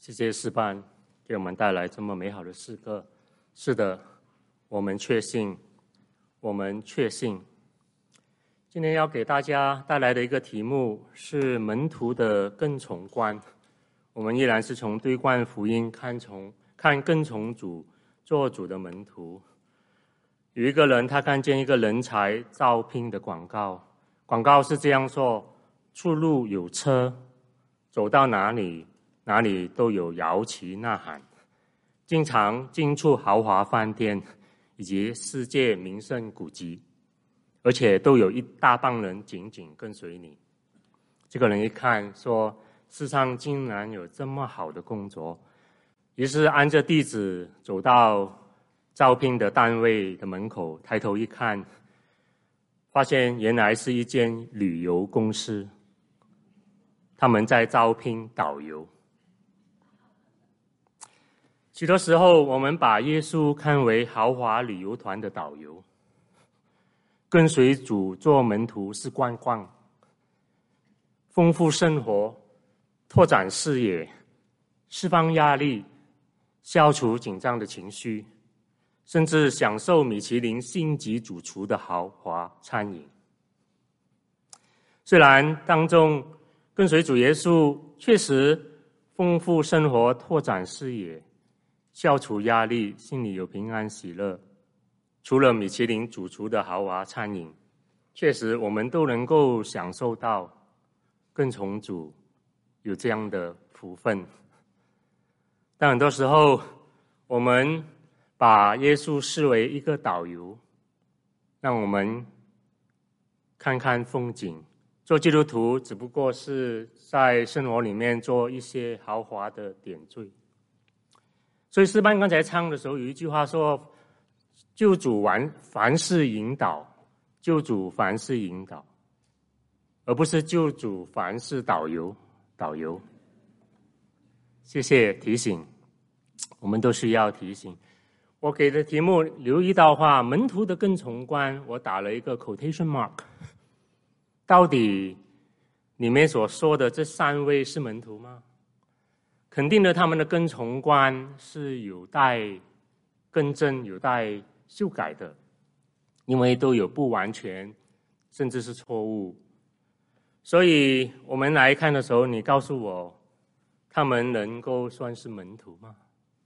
谢谢诗班给我们带来这么美好的诗歌。是的，我们确信，我们确信。今天要给大家带来的一个题目是门徒的跟从观。我们依然是从对观福音看跟从主做主的门徒。有一个人他看见一个人才招聘的广告，广告是这样说：出入有车，走到哪里都有摇旗呐喊，经常进出豪华饭店以及世界名胜古迹，而且都有一大帮人紧紧跟随你。这个人一看说，世上竟然有这么好的工作，于是按着地址走到招聘的单位的门口，抬头一看，发现原来是一间旅游公司，他们在招聘导游。许多时候我们把耶稣看为豪华旅游团的导游，跟随主做门徒是观光，丰富生活，拓展视野，释放压力，消除紧张的情绪，甚至享受米其林星级主厨的豪华餐饮。虽然当中跟随主耶稣确实丰富生活，拓展视野，消除压力，心里有平安喜乐，除了米其林主厨的豪华餐饮，确实我们都能够享受到跟从主有这样的福分。但很多时候我们把耶稣视为一个导游，让我们看看风景。做基督徒只不过是在生活里面做一些豪华的点缀。所以诗班刚才唱的时候有一句话说，救主凡事引导，救主凡事引导，而不是救主凡事导游。谢谢提醒，我们都需要提醒。我给的题目留意到话，门徒的跟从观，我打了一个 quotation mark。到底里面所说的这三位是门徒吗？肯定的，他们的跟从观是有待更正、有待修改的，因为都有不完全，甚至是错误。所以我们来看的时候，你告诉我，他们能够算是门徒吗？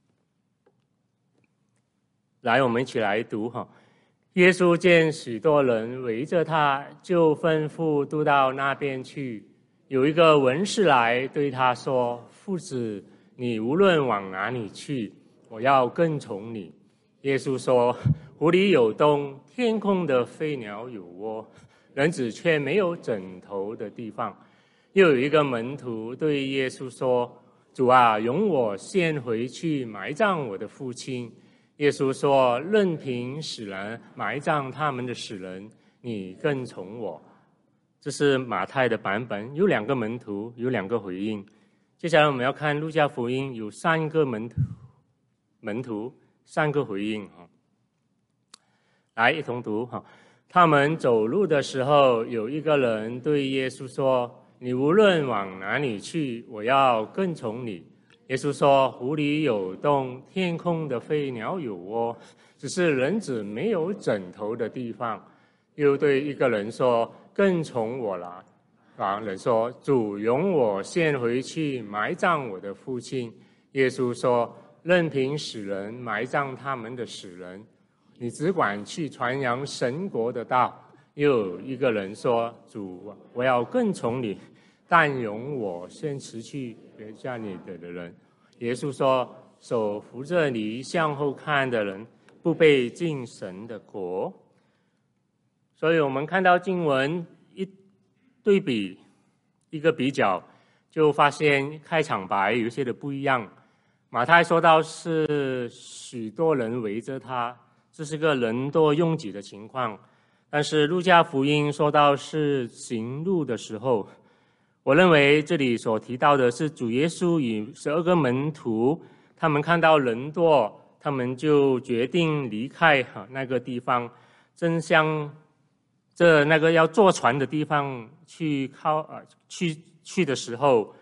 来，我们一起来读哈。耶稣见许多人围着他，就吩咐渡到那边去。有一个文士来对他说：夫子，你无论往哪里去，我要跟从你。耶稣说：湖里有洞，天空的飞鸟有窝，人子却没有枕头的地方。又有一个门徒对耶稣说：主啊，容我先回去埋葬我的父亲。耶稣说：任凭死人埋葬他们的死人，你跟从我。这是马太的版本，有两个门徒，有两个回应。接下来我们要看路加福音，有三个门徒，三个回应。来，一同读。他们走路的时候，有一个人对耶稣说：你无论往哪里去，我要跟从你。耶稣说：湖里有洞，天空的飞鸟有窝，只是人子没有枕头的地方。又对一个人说：跟从我来。人说：主，容我先回去埋葬我的父亲。耶稣说：任凭死人埋葬他们的死人，你只管去传扬神国的道。又有一个人说：主，我要跟从你，但容我先辞去别家里的人。耶稣说：手扶着你向后看的人，不被进神的国。所以我们看到经文一对比，一个比较，就发现开场白有些的不一样。马太说到是许多人围着他，这是个人多拥挤的情况。但是路加福音说到是行路的时候，我认为这里所提到的是主耶稣与12个门徒，他们看到人多，他们就决定离开那个地方，正向这那个要坐船的地方去的时候，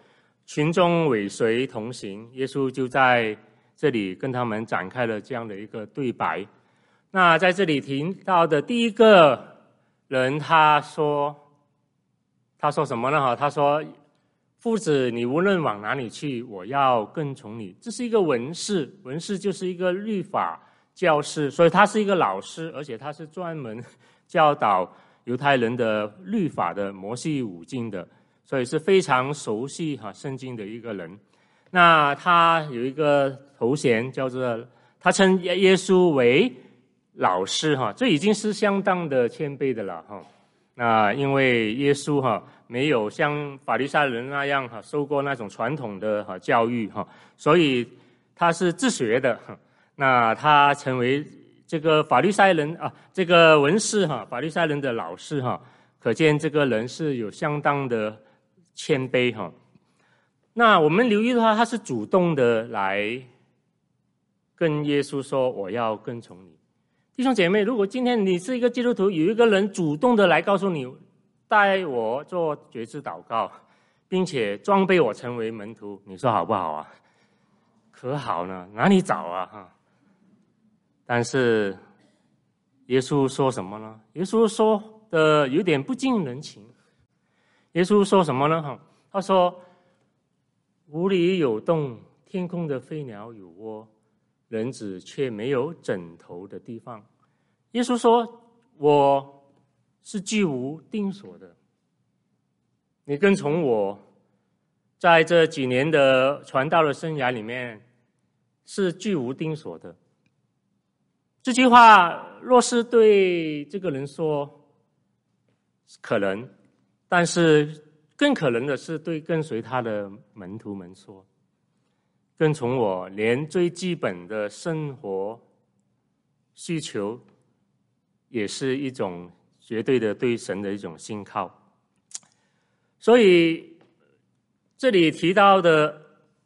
群众尾随同行，耶稣就在这里跟他们展开了这样的一个对白。那在这里提到的第一个人，他说什么呢？他说：“夫子，你无论往哪里去，我要跟从你。”这是一个文士，文士就是一个律法教师，所以他是一个老师，而且他是专门教导犹太人的律法的摩西五经的，所以是非常熟悉圣经的一个人。那他有一个头衔叫做，他称耶稣为老师，这已经是相当的谦卑的了。那因为耶稣没有像法利赛人那样受过那种传统的教育，所以他是自学的。那他成为这个法利赛人这个文士法利赛人的老师可见这个人是有相当的谦卑。那我们留意的话，他是主动的来跟耶稣说：“我要跟从你。”弟兄姐妹，如果今天你是一个基督徒，有一个人主动的来告诉你，带我做决志祷告，并且装备我成为门徒，你说好不好啊？可好呢，哪里找啊？但是耶稣说什么呢？耶稣说的有点不近人情。耶稣说什么呢？他说：“屋里有洞，天空的飞鸟有窝，人子却没有枕头的地方。”耶稣说：“我是居无定所的。你跟从我，在这几年的传道的生涯里面，是居无定所的。”这句话若是对这个人说，可能，但是更可能的是对跟随他的门徒们说：“跟从我，连最基本的生活需求也是一种绝对的对神的一种信靠。”所以这里提到的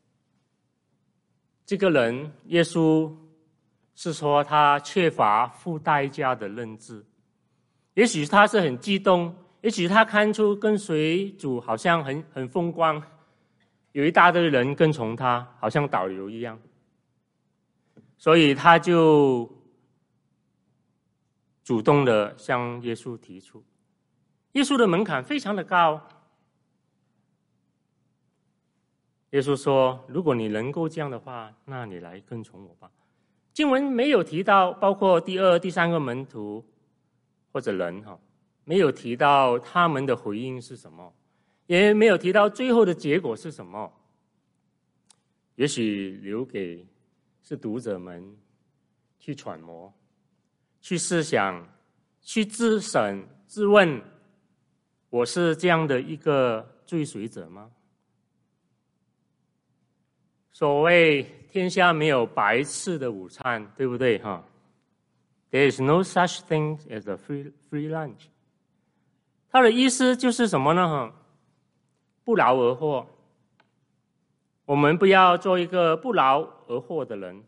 这个人，耶稣是说他缺乏付代价的认知。也许他是很激动，也许他看出跟随主好像很风光，有一大堆人跟从他，好像导游一样，所以他就主动的向耶稣提出。耶稣的门槛非常的高。耶稣说：“如果你能够这样的话，那你来跟从我吧。”经文没有提到，包括第二、第三个门徒或者人没有提到他们的回应是什么，也没有提到最后的结果是什么。也许留给是读者们去揣摩、去思想、去自审、自问：我是这样的一个追随者吗？所谓天下没有白吃的午餐，对不对？There is no such thing as a free lunch。它的意思就是什么呢？不劳而获。我们不要做一个不劳而获的人。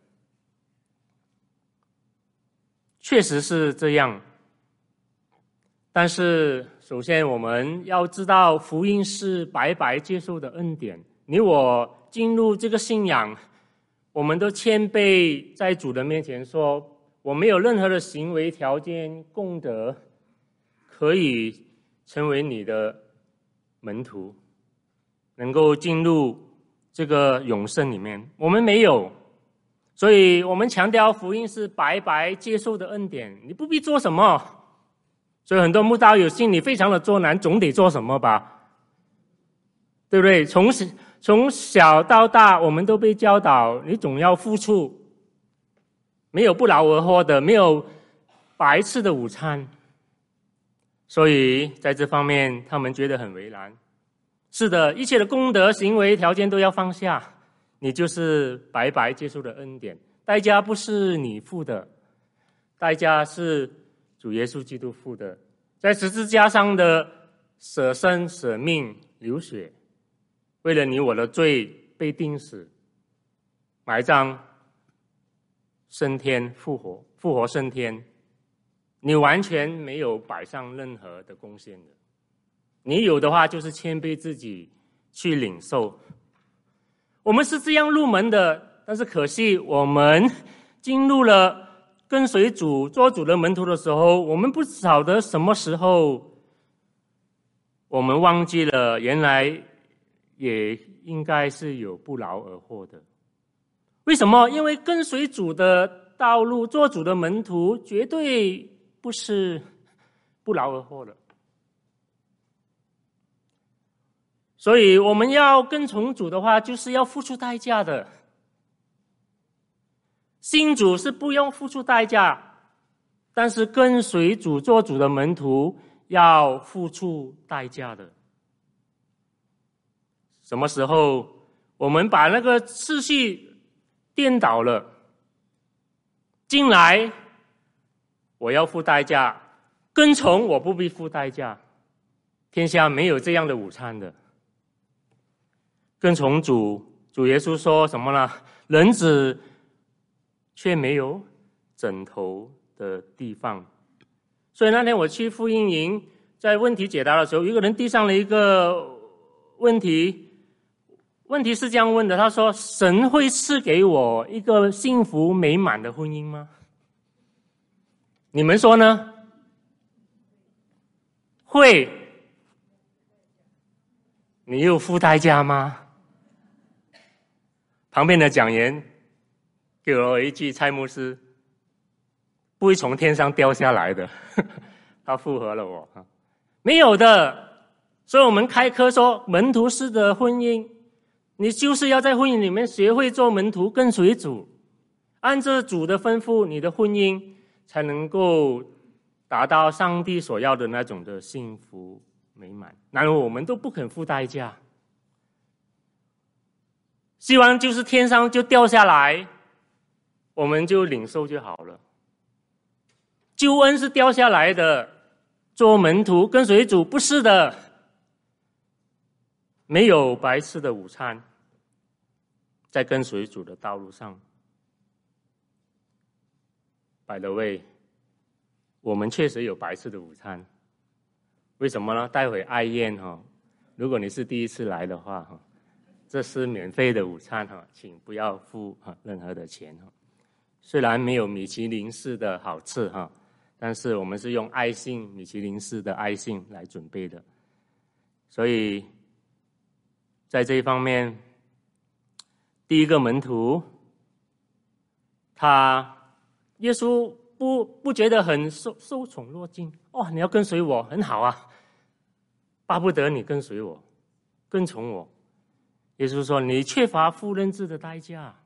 确实是这样。但是首先我们要知道，福音是白白接受的恩典。你我进入这个信仰，我们都谦卑在主的面前说，我没有任何的行为条件功德可以成为你的门徒，能够进入这个永生里面，我们没有。所以我们强调福音是白白接受的恩典，你不必做什么。所以很多慕道友心里非常的作难，总得做什么吧，对不对？从小到大，我们都被教导，你总要付出，没有不劳而获的，没有白吃的午餐。所以在这方面，他们觉得很为难。是的，一切的功德、行为条件都要放下，你就是白白接受的恩典，代价不是你付的，代价是主耶稣基督付的，在十字架上的舍身舍命流血，为了你我的罪被钉死、埋葬、升天、复活升天，你完全没有摆上任何的贡献的。你有的话就是谦卑自己去领受， 我们是这样入门的，但是可惜我们进入了跟随主做主的门徒的时候，我们不晓得什么时候我们忘记了原来也应该是有不劳而获的。为什么？因为跟随主的道路，做主的门徒绝对不是不劳而获的。所以我们要跟从主的话，就是要付出代价的。信主是不用付出代价，但是跟随主做主的门徒要付出代价的。什么时候我们把那个次序颠倒了？进来我要付代价，跟从我不必付代价。天下没有这样的午餐的。跟从主耶稣说什么呢？人子却没有枕头的地方。所以那天我去福音营，在问题解答的时候，有一个人递上了一个问题，问题是这样问的，他说：神会赐给我一个幸福美满的婚姻吗？你们说呢？会。你有付代价吗？旁边的讲员给了我一句：蔡牧师不会从天上掉下来的。他附和了我，没有的。所以我们开课说门徒式的婚姻，你就是要在婚姻里面学会做门徒，跟随主，按着主的吩咐，你的婚姻才能够达到上帝所要的那种的幸福美满。然而我们都不肯付代价，希望就是天上就掉下来，我们就领受就好了。救恩是掉下来的，做门徒跟随主不是的。没有白吃的午餐，在跟随主的道路上。By the way， 我们确实有白吃的午餐。为什么呢？待会爱宴如果你是第一次来的话这是免费的午餐请不要付任何的钱虽然没有米其林式的好吃但是我们是用爱心，米其林式的爱心来准备的。所以在这一方面，第一个门徒，耶稣不觉得很受宠若惊你要跟随我很好啊，巴不得你跟随我，跟从我。耶稣说你缺乏付认知的代价。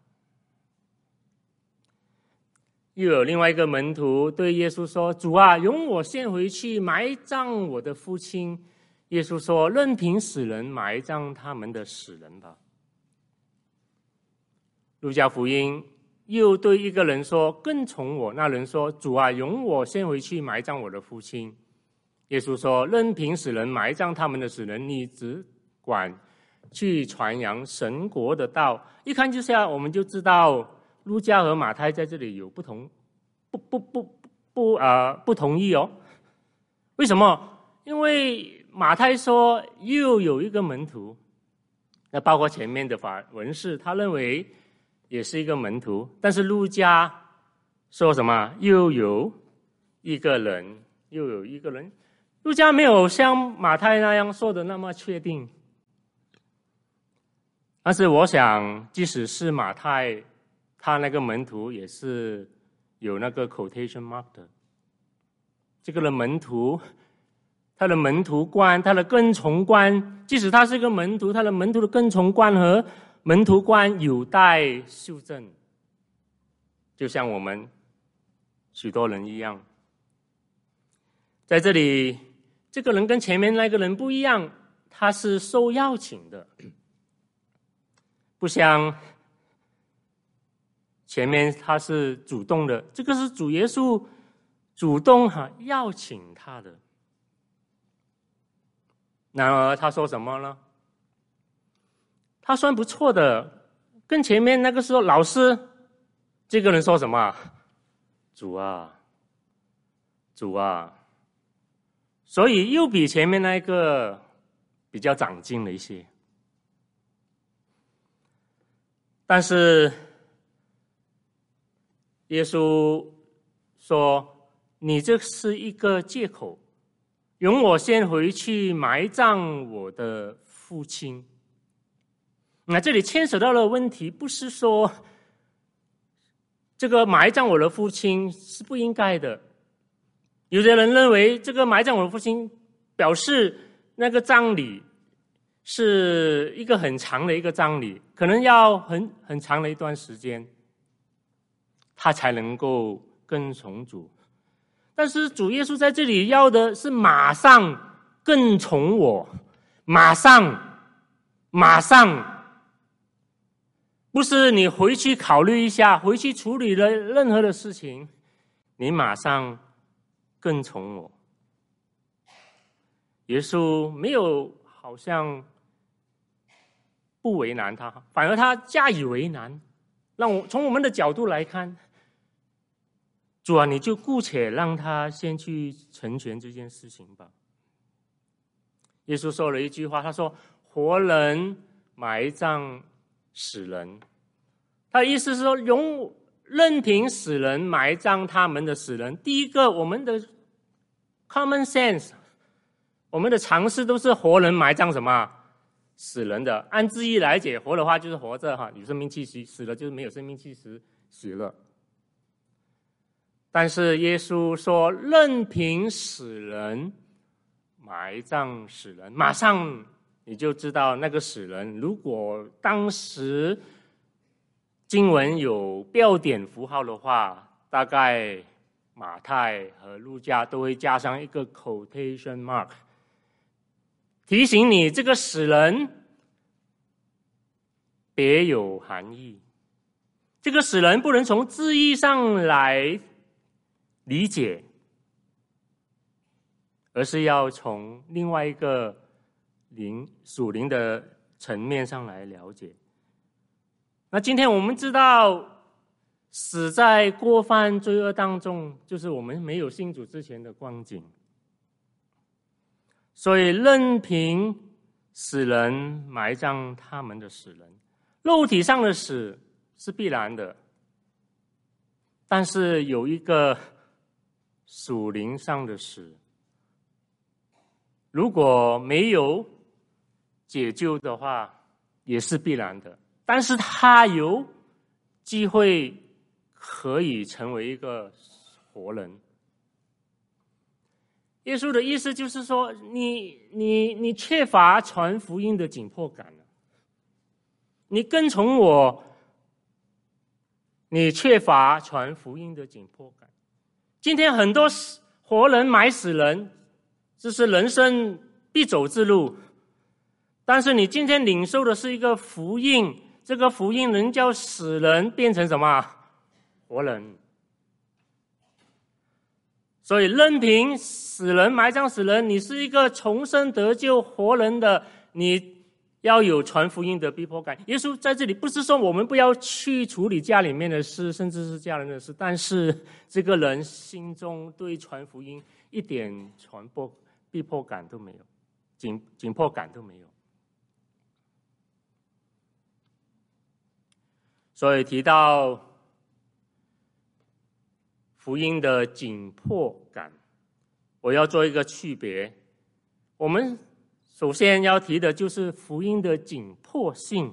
又有另外一个门徒对耶稣说：主啊，容我先回去埋葬我的父亲。耶稣说：任凭死人埋葬他们的死人吧。路加福音又对一个人说：跟从我。那人说：主啊，容我先回去埋葬我的父亲。耶稣说：任凭死人埋葬他们的死人，你只管去传扬神国的道。一看之下，我们就知道路加和马太在这里有不同意为什么？因为马太说又有一个门徒，那包括前面的法文士，他认为也是一个门徒，但是路加说什么？又有一个人。路加没有像马太那样说的那么确定。但是我想即使是马太，他那个门徒也是有那个 quotation mark 的。这个的门徒，他的门徒观，他的跟从观，即使他是一个门徒，他的门徒的跟从观和门徒观有待修正，就像我们许多人一样。在这里，这个人跟前面那个人不一样，他是受邀请的，不像前面他是主动的，这个是主耶稣主动邀请他的。然而他说什么呢？他算不错的，跟前面那个时候老师，这个人说什么？主啊，主啊。所以又比前面那个比较长进了一些。 但是耶稣说：“你这是一个借口，容我先回去埋葬我的父亲。”那这里牵扯到的问题，不是说这个埋葬我的父亲是不应该的。有的人认为这个埋葬我的父亲表示那个葬礼是一个很长的一个葬礼，可能要很长的一段时间，他才能够跟从主。但是主耶稣在这里要的是马上跟从我，马上，不是你回去考虑一下，回去处理了任何的事情，你马上跟从我。耶稣没有好像不为难他，反而他加以为难。从我们的角度来看，主啊，你就姑且让他先去成全这件事情吧。耶稣说了一句话，他说：“活人埋葬死人。”他的意思是说，任凭死人埋葬他们的死人。第一个，我们的 common sense， 我们的常识都是活人埋葬什么？死人的。按字义来解，活的话就是活着哈，有生命气息；死了就是没有生命气息，死了。但是耶稣说，任凭死人埋葬死人，马上你就知道那个死人，如果当时经文有标点符号的话，大概马太和路加都会加上一个 quotation mark， 提醒你这个死人别有含义。这个死人不能从字义上来理解，而是要从另外一个属灵的层面上来了解。那今天我们知道，死在过犯罪恶当中，就是我们没有信主之前的光景。所以任凭死人埋葬他们的死人，肉体上的死是必然的，但是有一个属灵上的死，如果没有解救的话，也是必然的。但是他有机会可以成为一个活人。耶稣的意思就是说，你缺乏传福音的紧迫感了，你跟从我，你缺乏传福音的紧迫感。今天很多活人埋死人，这是人生必走之路。但是你今天领受的是一个福音，这个福音能叫死人变成什么？活人。所以任凭死人埋葬死人，你是一个重生得救活人的，你要有传福音的逼迫感。耶稣在这里不是说我们不要去处理家里面的事，甚至是家人的事，但是这个人心中对传福音一点逼迫感都没有，紧迫感都没有。所以提到福音的紧迫感，我要做一个区别。我们首先要提的就是福音的紧迫性。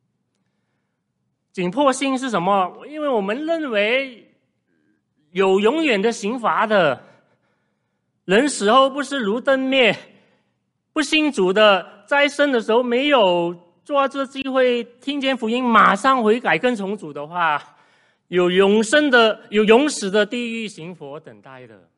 紧迫性是什么？因为我们认为有永远的刑罚的，人死后不是如灯灭，不信主的在生的时候没有抓住机会听见福音马上悔改跟从主的话，有永死的地狱刑罚等待的。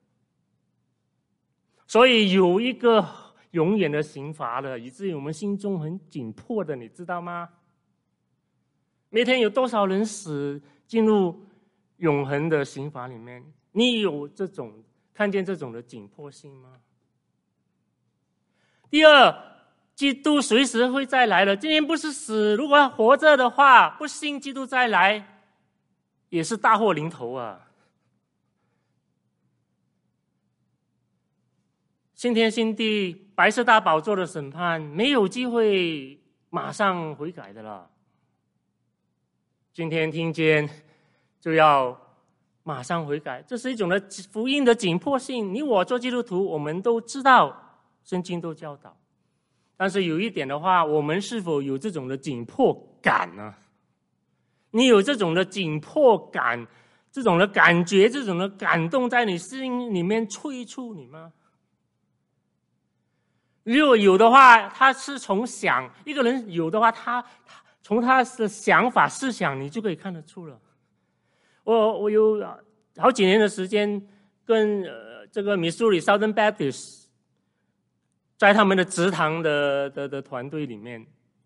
所以有一个永远的刑罚了，以至于我们心中很紧迫的，你知道吗？每天有多少人死进入永恒的刑罚里面？你有看见这种的紧迫性吗？第二，基督随时会再来的。今天不是死，如果活着的话，不信基督再来，也是大祸临头啊！新天新地，白色大宝座的审判，没有机会马上悔改的了。 今天听见就要马上悔改，这是一种的福音的紧迫性。你我做基督徒，我们都知道，圣经都教导。但是有一点的话，我们是否有这种的紧迫感呢？你有这种的紧迫感，这种的感觉，这种的感动在你心里面催促你吗？如果有的话，他是从想一个人有的话，他从他的想法思想，你就可以看得出了。我有好几年的时间跟这个 Missouri Southern Baptist 在他们的职堂的团队里面，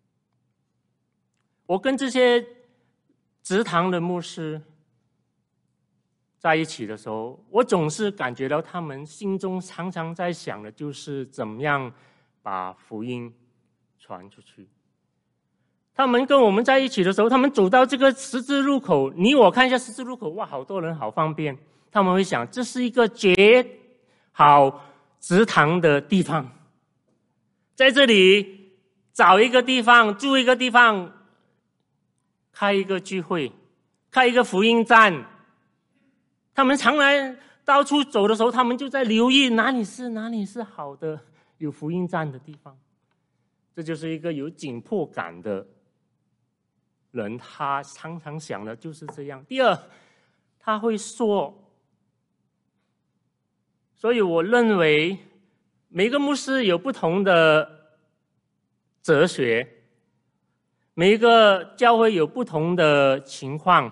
我跟这些职堂的牧师在一起的时候，我总是感觉到他们心中常常在想的就是怎么样把福音传出去。他们跟我们在一起的时候，他们走到这个十字路口，你我看一下十字路口，哇，好多人，好方便。他们会想，这是一个绝好职堂的地方，在这里找一个地方，住一个地方，开一个聚会，开一个福音站。他们常来到处走的时候，他们就在留意哪里是好的有福音站的地方。这就是一个有紧迫感的人，他常常想的就是这样。第二，他会说，所以我认为每个牧师有不同的哲学，每一个教会有不同的情况。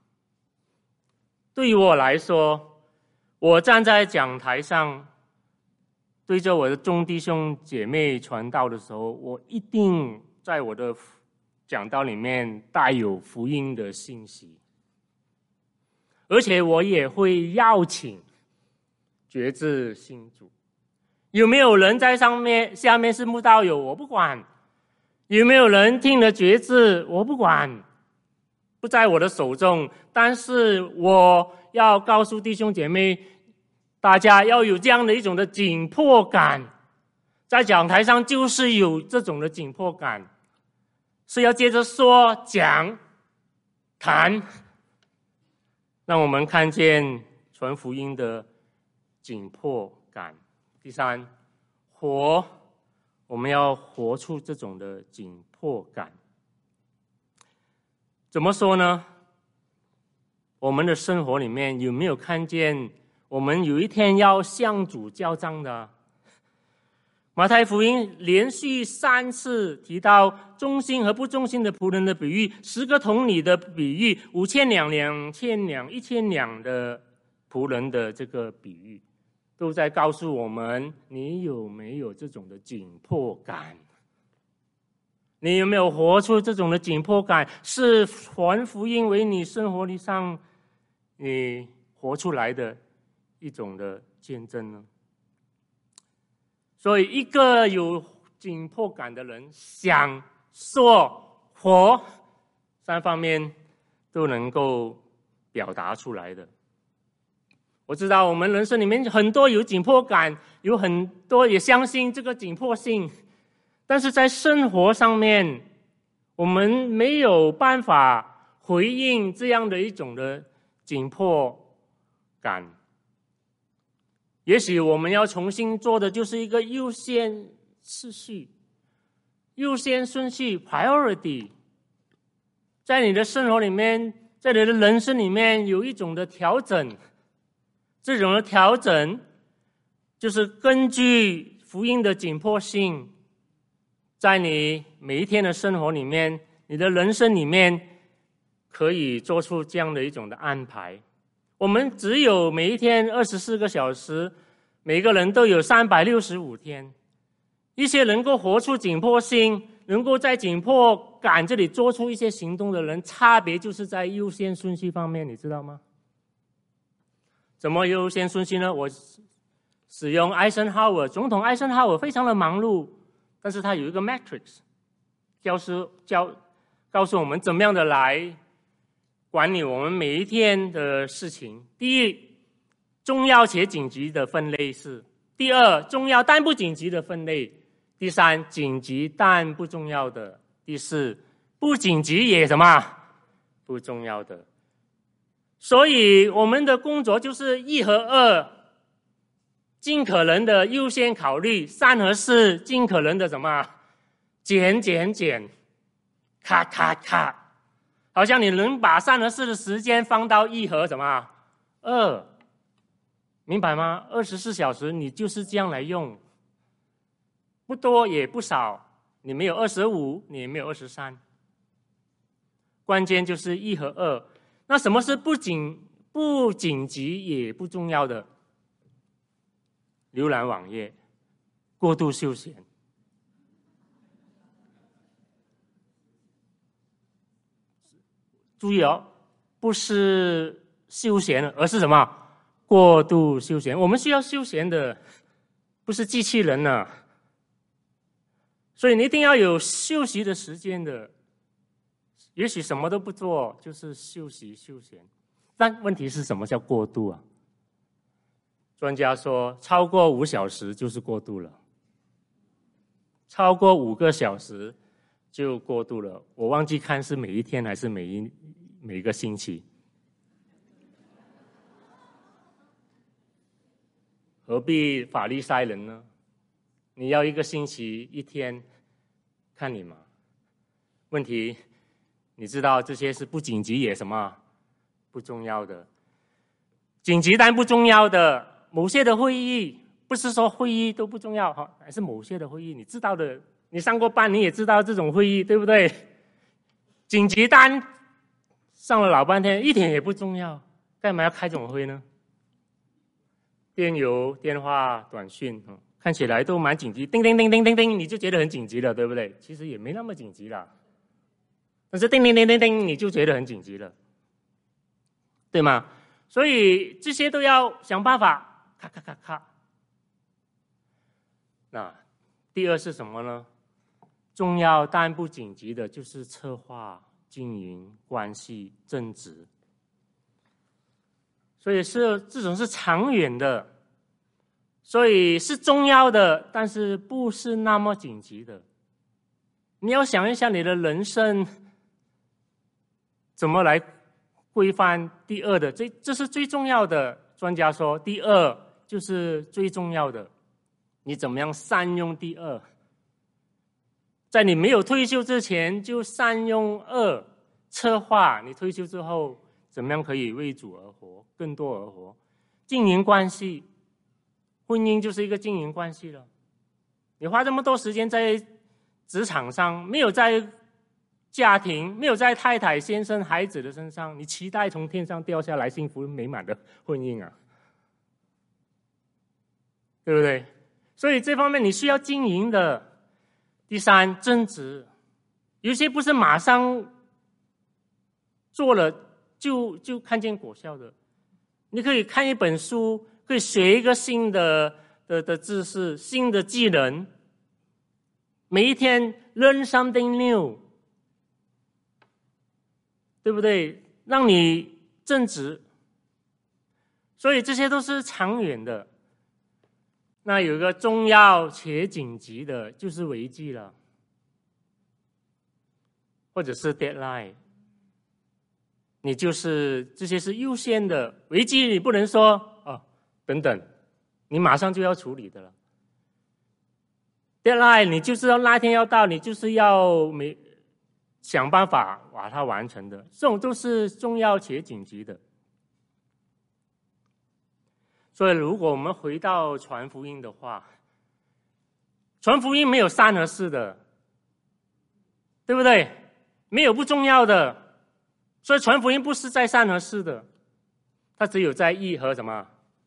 对于我来说，我站在讲台上对着我的众弟兄姐妹传道的时候，我一定在我的讲道里面带有福音的信息，而且我也会邀请决志信主。有没有人在下面是慕道友，我不管；有没有人听了决志，我不管，不在我的手中。但是我要告诉弟兄姐妹，大家要有这样的一种的紧迫感，在讲台上就是有这种的紧迫感，是要接着说、讲、谈，让我们看见传福音的紧迫感。第三，我们要活出这种的紧迫感。怎么说呢？我们的生活里面有没有看见我们有一天要向主交账的？马太福音连续3次提到忠心和不忠心的仆人的比喻，10个童女的比喻，5000两、2000两、1000两的仆人的这个比喻，都在告诉我们，你有没有这种的紧迫感？你有没有活出这种的紧迫感？是传福音为你生活上你活出来的一种的见证呢？所以一个有紧迫感的人，想、说、活3方面都能够表达出来的。我知道我们人生里面很多有紧迫感，有很多也相信这个紧迫性，但是在生活上面我们没有办法回应这样的一种的紧迫感。也许我们要重新做的就是一个优先次序、优先顺序 priority， 在你的生活里面，在你的人生里面有一种的调整。这种的调整就是根据福音的紧迫性，在你每一天的生活里面，你的人生里面可以做出这样的一种的安排。我们只有每一天24个小时，每个人都有365天。一些能够活出紧迫性，能够在紧迫感这里做出一些行动的人，差别就是在优先顺序方面，你知道吗？怎么优先顺序呢？我使用总统艾森豪威尔非常的忙碌，但是他有一个 matrix， 告诉我们怎么样的来管理我们每一天的事情。第一，重要且紧急的分类是；第二，重要但不紧急的分类；第三，紧急但不重要的；第四，不紧急也什么不重要的。所以我们的工作就是1和2尽可能的优先考虑，3和4尽可能的什么减，咔咔咔，好像你能把3和4的时间放到1和什么2，明白吗？24小时你就是这样来用，不多也不少，你没有25，你也没有23，关键就是1和2。那什么是不紧急也不重要的？浏览网页，过度休闲。注意哦，不是休闲，而是什么？过度休闲。我们需要休闲的，不是机器人呢。所以你一定要有休息的时间的。也许什么都不做，就是休息休闲。但问题是什么叫过度啊？专家说，超过5小时就是过度了，超过5个小时就过度了。我忘记看是每一天还是每一个星期。何必法利赛人呢？你要1个星期1天，看你嘛。问题，你知道这些是不紧急也什么不重要的。紧急但不重要的某些的会议，不是说会议都不重要哈，还是某些的会议，你知道的，你上过班你也知道这种会议，对不对？紧急单上了老半天，一点也不重要，干嘛要开这种会呢？电邮、电话、短讯，看起来都蛮紧急，叮叮叮叮叮叮，你就觉得很紧急了，对不对？其实也没那么紧急了，但是叮叮叮叮叮，你就觉得很紧急了，对吗？所以这些都要想办法，咔咔咔咔。那第2是什么呢？重要但不紧急的，就是策划、经营、关系、政治。所以是这种是长远的，所以是重要的，但是不是那么紧急的。你要想一下你的人生怎么来规范第2的，这是最重要的。专家说第2就是最重要的，你怎么样善用第2？在你没有退休之前就善用2，策划你退休之后怎么样可以为主而活，更多而活。经营关系，婚姻就是一个经营关系了。你花这么多时间在职场上，没有在家庭，没有在太太、先生、孩子的身上，你期待从天上掉下来幸福美满的婚姻啊？对不对？所以这方面你需要经营的。第3，增值，有些不是马上做了就看见果效的。你可以看一本书，可以学一个新的知识、新的技能，每一天 learn something new， 对不对？让你增值。所以这些都是长远的。那有一个重要且紧急的，就是危机了，或者是 deadline。你就是这些是优先的，危机你不能说等等，你马上就要处理的了。deadline 你就是要那天要到，你就是要想办法把它完成的，这种都是重要且紧急的。所以如果我们回到传福音的话，传福音没有3和4的，对不对？没有不重要的，所以传福音不是在3和4的，它只有在1和什么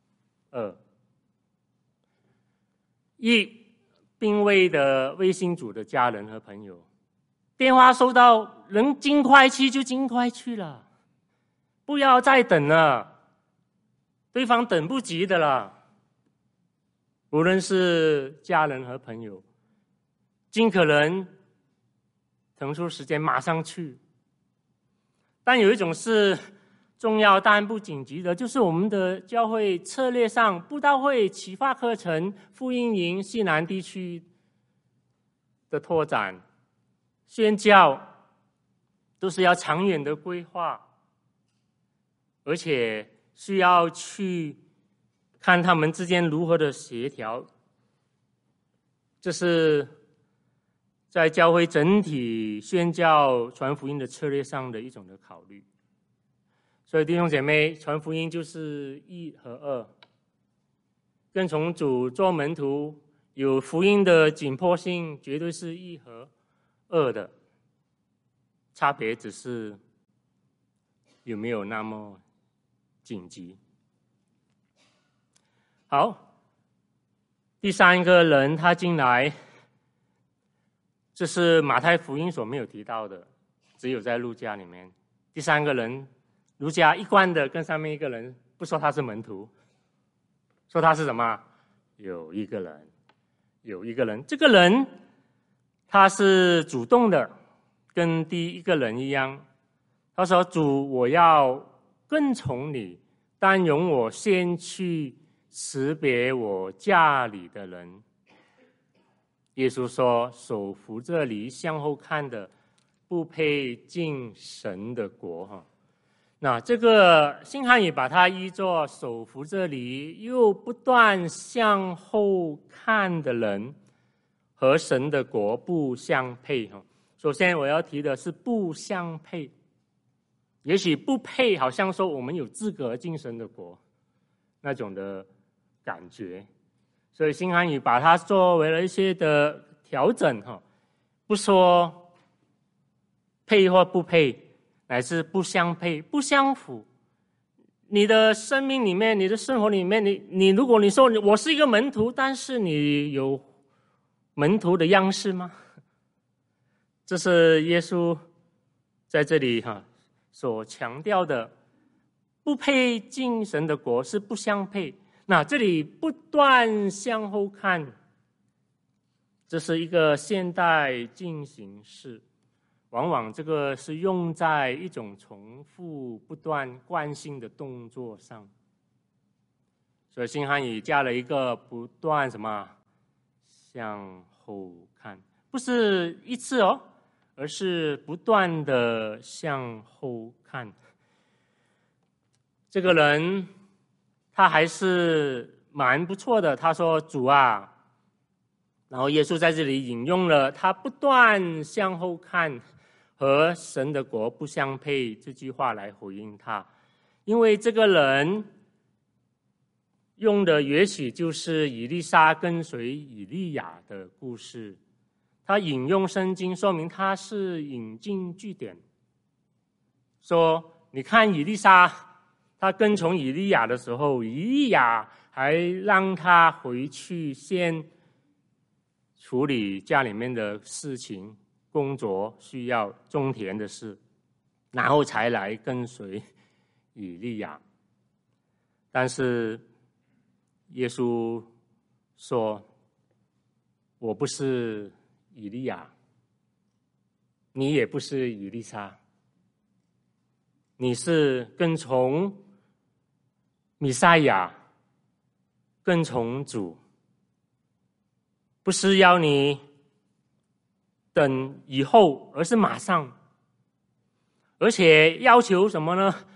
2。1，病危的微信组的家人和朋友，电话收到，能尽快去就尽快去了，不要再等了。对方等不及的了，无论是家人和朋友，尽可能腾出时间马上去。但有一种是重要但不紧急的，就是我们的教会策略上，布道会、启发课程、福音营、西南地区的拓展、宣教都是要长远的规划，而且需要去看他们之间如何的协调。这是在教会整体宣教传福音的策略上的一种的考虑。所以弟兄姐妹，传福音就是一和二，跟从主做门徒有福音的紧迫性，绝对是一和二的，差别只是有没有那么紧急。好，第三个人他进来，这是马太福音所没有提到的，只有在路加里面。第三个人，路加一贯的跟上面一个人不说他是门徒，说他是什么？有一个人，这个人他是主动的，跟第一个人一样。他说：“主，我要跟从你，但容我先去识别我家里的人。”耶稣说：“手扶着犁向后看的，不配进神的国。”那这个新汉语把它译作手扶着犁又不断向后看的人，和神的国不相配。首先我要提的是不相配。也许不配好像说我们有资格进神的国那种的感觉，所以新汉语把它作为了一些的调整，不说配或不配，乃是不相配、不相符。你的生命里面，你的生活里面，你如果你说我是一个门徒，但是你有门徒的样式吗？这是耶稣在这里所强调的，不配进神的国是不相配。那这里不断向后看，这是一个现代进行式，往往这个是用在一种重复不断惯性的动作上。所以新汉语加了一个不断什么向后看，不是一次哦，而是不断的向后看。这个人他还是蛮不错的，他说：“主啊。”然后耶稣在这里引用了他不断向后看和神的国不相配这句话来回应他，因为这个人用的也许就是以利沙跟随以利亚的故事。他引用圣经，说明他是引经据典，说你看以利沙他跟从以利亚的时候，以利亚还让他回去先处理家里面的事情、工作需要、种田的事，然后才来跟随以利亚。但是耶稣说：“我不是以利亚，你也不是以利沙，你是跟从弥赛亚，跟从主，不是要你等以后，而是马上。而且要求什么呢？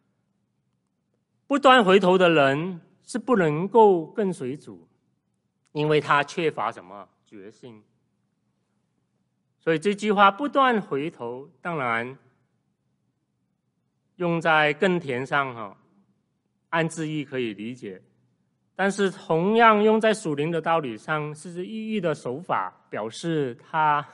不断回头的人是不能够跟随主，因为他缺乏什么？决心。所以这句话不断回头，当然用在耕田上按字义可以理解，但是同样用在属灵的道理上，是意义的手法，表示他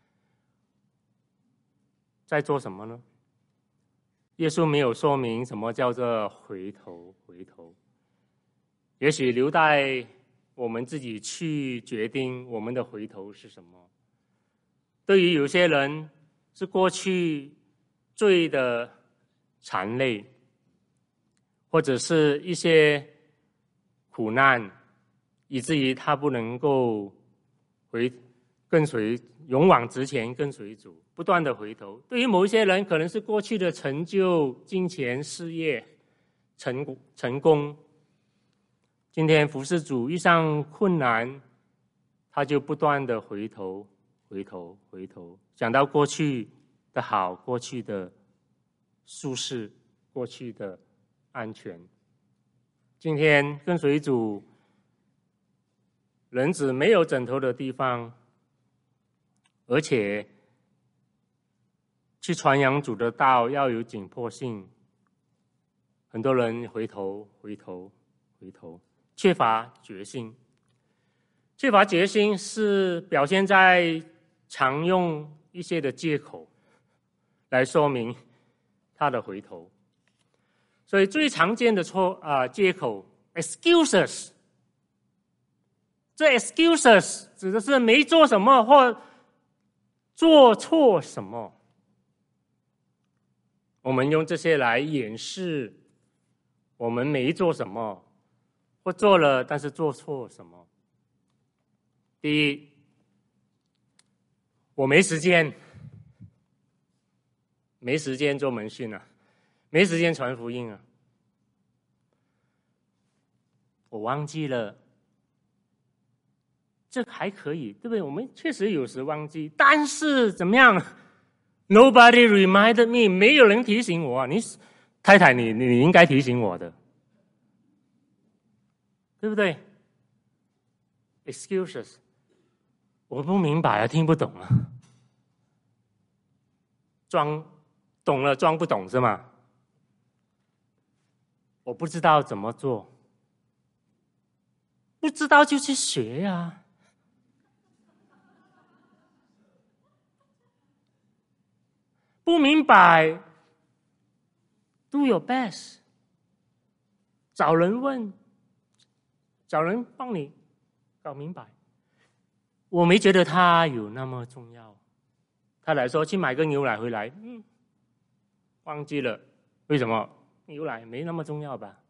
在做什么呢？耶稣没有说明什么叫做回头。也许留待我们自己去决定我们的回头是什么。对于有些人是过去罪的残累，或者是一些苦难，以至于他不能够跟随，勇往直前跟随主，不断的回头。对于某一些人，可能是过去的成就、金钱、事业、成功，今天服侍主遇上困难，他就不断的回头，想到过去的好，过去的舒适，过去的安全。今天跟随主，人子没有枕头的地方，而且去传扬主的道要有紧迫性。很多人回头，缺乏决心。缺乏决心是表现在常用一些的借口来说明他的回头。所以最常见的借口 excuses， 这 excuses 指的是没做什么或做错什么。我们用这些来掩饰我们没做什么，或做了但是做错什么。第一，我没时间做门训啊，没时间传福音啊，我忘记了。这还可以，对不对？我们确实有时忘记，但是怎么样 ？Nobody reminded me， 没有人提醒我啊！你太太，你应该提醒我的，对不对 ？Excuses， 我不明白啊，听不懂啊，装懂了装不懂是吗？我不知道怎么做，不知道就去学啊。不明白 ，do your best， 找人问，找人帮你搞明白。我没觉得它有那么重要。他来说去买个牛奶回来，忘记了，为什么？牛奶没那么重要吧？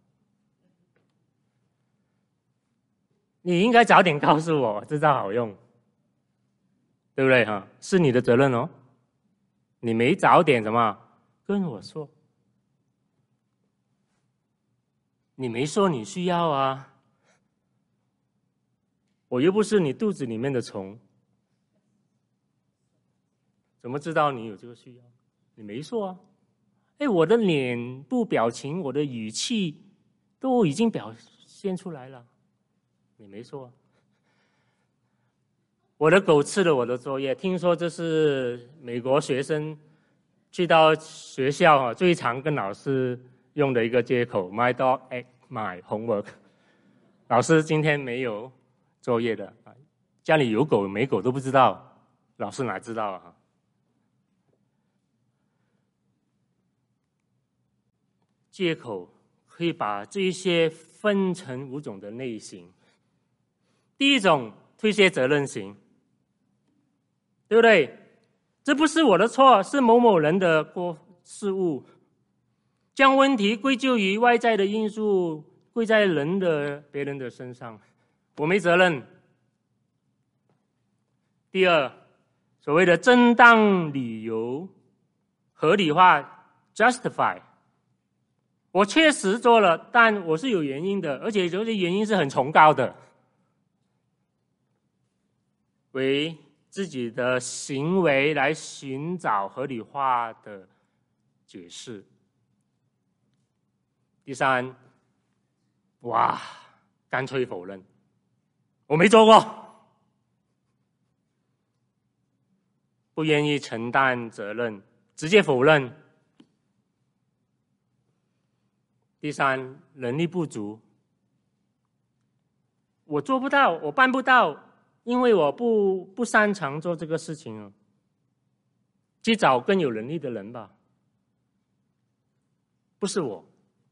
你应该早点告诉我，这招好用，对不对哈？是你的责任哦。你没早点什么跟我说，你没说你需要啊，我又不是你肚子里面的虫，怎么知道你有这个需要？你没说啊。我的脸部表情，我的语气都已经表现出来了，你没说啊。我的狗吃了我的作业，听说这是美国学生去到学校最常跟老师用的一个借口 ，My dog ate my homework。老师今天没有作业的，家里有狗没狗都不知道，老师哪知道啊？借口可以把这一些分成5种的类型。第一种，推卸责任型，对不对？这不是我的错，是某某人的失误，将问题归咎于外在的因素，归在别人的身上，我没责任。第二，所谓的正当理由，合理化 justify， 我确实做了，但我是有原因的，而且这些原因是很崇高的，为自己的行为来寻找合理化的解释。第三，干脆否认，我没做过，不愿意承担责任，直接否认。第三，能力不足，我做不到，我办不到，因为我不擅长做这个事情，去找更有能力的人吧，不是我。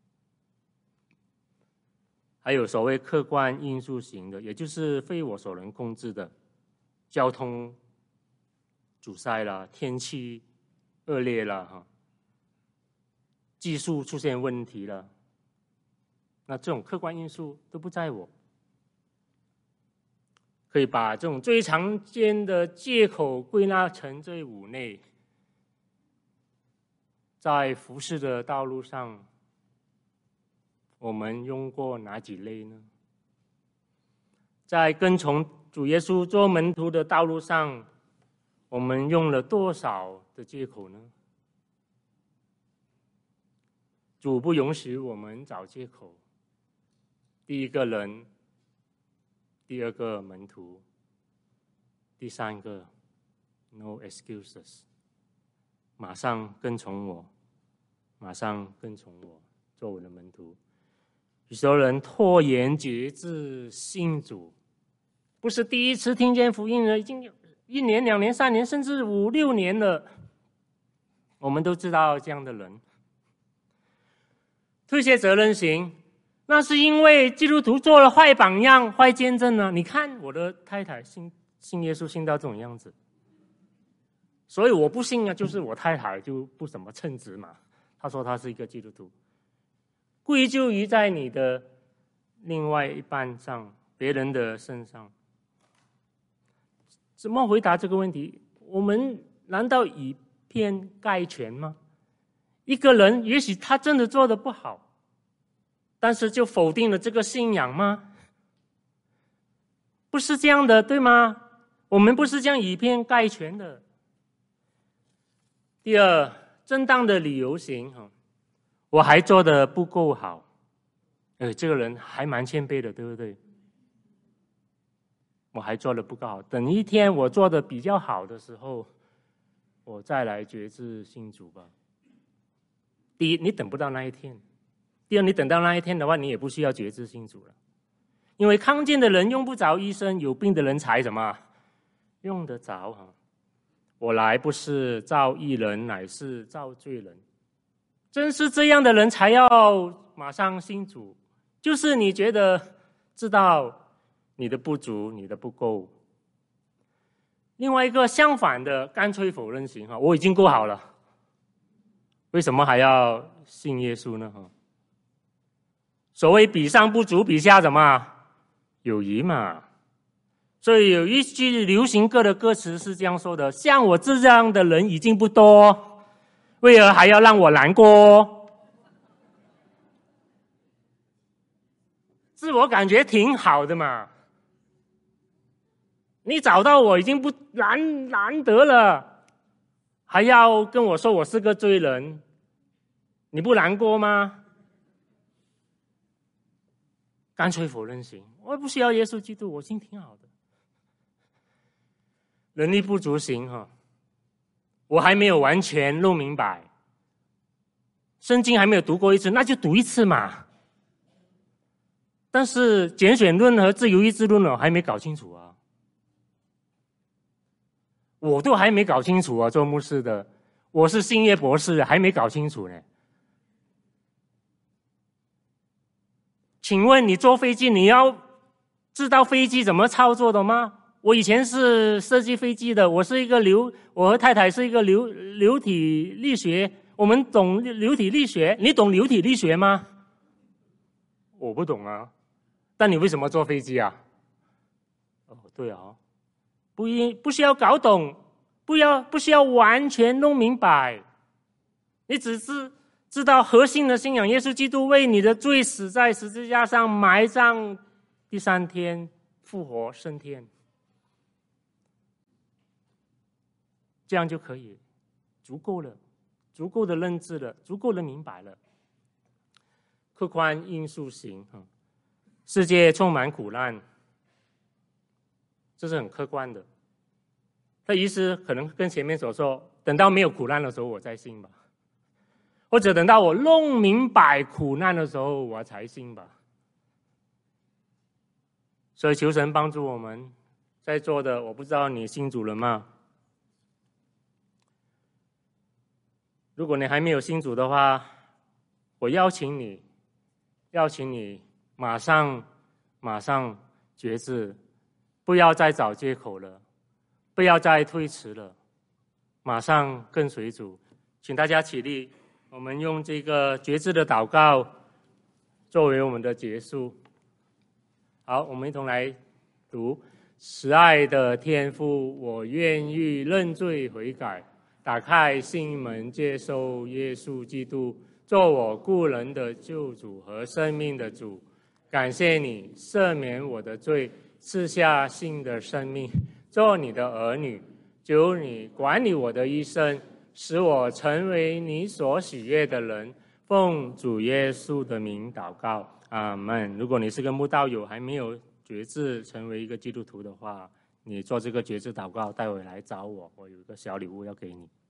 还有所谓客观因素型的，也就是非我所能控制的，交通阻塞了，天气恶劣了，技术出现问题了，那这种客观因素都不在我。可以把这种最常见的借口归纳成这5类。在服事的道路上，我们用过哪几类呢？在跟从主耶稣做门徒的道路上， 我们用了多少的借口呢？主不允许我们找借口。第一个人，第二个门徒，第三个 no excuses， 马上跟从我，马上跟从我，做我的门徒。许多人拖延决志信主，不是第一次听见福音了，已经有1年、2年、3年，甚至5、6年了。我们都知道这样的人，推卸责任型，那是因为基督徒做了坏榜样、坏见证呢。你看我的太太信耶稣信到这种样子，所以我不信啊，就是我太太就不怎么称职嘛。她说她是一个基督徒，归咎于在你的另外一半上，别人的身上。怎么回答这个问题？我们难道以偏概全吗？一个人也许他真的做得不好，但是就否定了这个信仰吗？不是这样的，对吗？我们不是这样以偏概全的。第二，正当的理由型，我还做得不够好。这个人还蛮谦卑的，对不对？我还做得不够好，等一天我做得比较好的时候，我再来决志信主吧。第一，你等不到那一天；第二，你等到那一天的话，你也不需要决志信主了，因为康健的人用不着医生，有病的人才什么用得着。我来不是召义人，乃是召罪人。真是这样的人才要马上信主，就是你觉得知道你的不足，你的不够。另外一个相反的，干脆否认型，我已经够好了，为什么还要信耶稣呢？所谓比上不足，比下什么有余嘛。所以有一句流行歌的歌词是这样说的：像我这样的人已经不多，为何还要让我难过？自我感觉挺好的嘛，你找到我已经不难得了，还要跟我说我是个罪人，你不难过吗？干脆否认型，我不需要耶稣基督，我心挺好的。能力不足型，我还没有完全弄明白，圣经还没有读过一次，那就读一次嘛。但是拣选论和自由意志论我还没搞清楚啊，我都还没搞清楚啊，做牧师的，我是信业博士，还没搞清楚呢。请问你坐飞机，你要知道飞机怎么操作的吗？我以前是设计飞机的，我和太太是一个流体力学，我们懂流体力学，你懂流体力学吗？我不懂啊，但你为什么坐飞机啊？对啊，不需要搞懂，不需要完全弄明白，你只是知道核心的信仰，耶稣基督为你的罪死在十字架上，埋葬，第3天复活升天，这样就可以，足够了，足够的认知了，足够的明白了。客观因素型，世界充满苦难，这是很客观的。他意思可能跟前面所说，等到没有苦难的时候我再信吧，或者等到我弄明白苦难的时候我才信吧。所以求神帮助我们在座的，我不知道你信主了吗？如果你还没有信主的话，我邀请你马上决志，不要再找借口了，不要再推迟了，马上跟随主。请大家起立，我们用这个决志的祷告作为我们的结束。好，我们一同来读：慈爱的天父，我愿意认罪悔改，打开心门，接受耶稣基督做我个人的救主和生命的主。感谢你赦免我的罪，赐下新的生命，做你的儿女。 求你管理我的一生，使我成为你所喜悦的人。奉主耶稣的名祷告，阿们。如果你是个慕道友，还没有决志成为一个基督徒的话，你做这个决志祷告，待会来找我，我有一个小礼物要给你。